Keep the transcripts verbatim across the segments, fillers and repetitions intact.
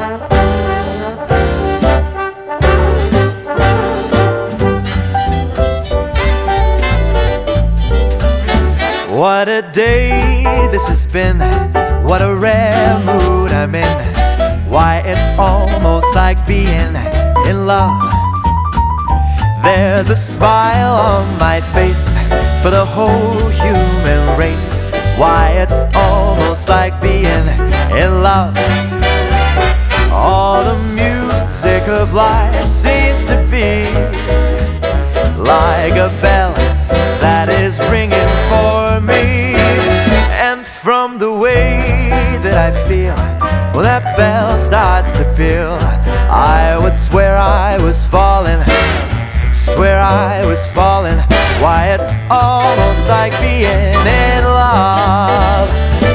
What a day this has been, what a rare mood I'm in. Why, it's almost like being in love. There's a smile on my face for the whole human race. Why, it's almost like being in love. All the music of life seems to be like a bell that is ringing for me. And from the way that I feel, well, that bell starts to peal, I would swear I was falling, swear I was falling. Why, it's almost like being in love.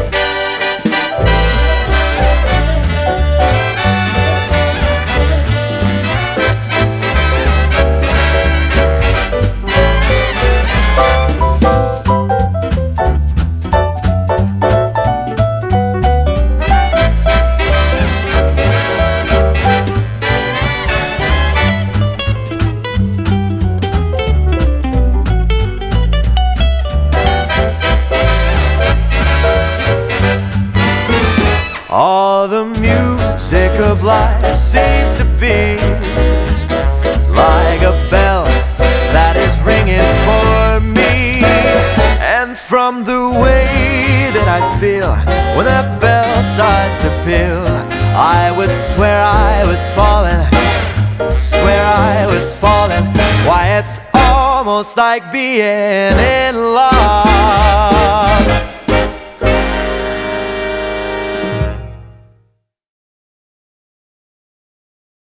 All the music of life seems to be like a bell that is ringing for me. And from the way that I feel when that bell starts to peal, I would swear I was falling, swear I was falling. Why, it's almost like being in love.